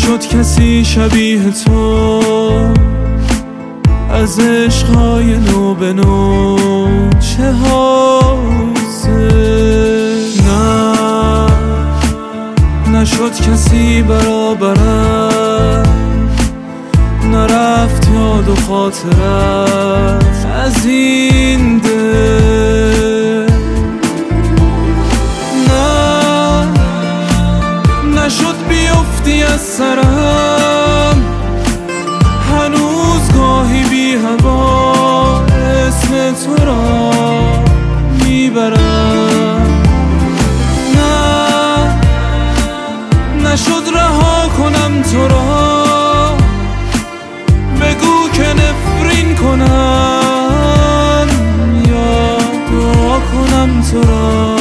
نشد کسی شبیه تو از عشقهای نو به نو، چه حوزه. نه نشد کسی برابرت، نرفت یاد و خاطرت از این دل. نه نشد بیفتی از سرم، هنوز گاهی بی هوا اسم تو را میبرم. نه نشد رها کنم تو را، بگو که نفرین کنم یا دعا کنم تو را.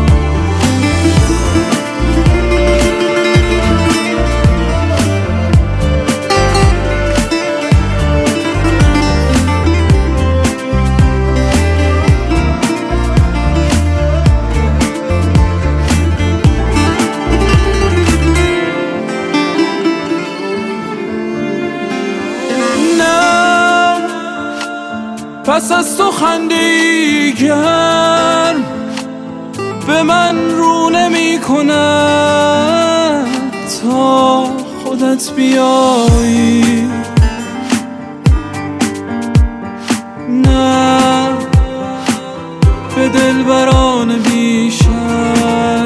پس از تو خنده‌ای گرم به من رو نمی کند تا خودت بیایی. نه به دلبران بیشتر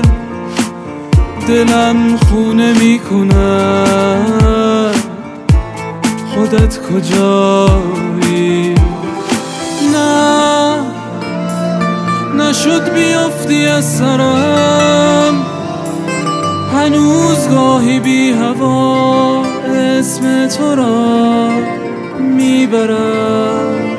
دلم خونه می کند، خودت کجایی؟ نه نشد بیفتی از سرم، هنوز گاهی بی هوا اسم تو را میبرم.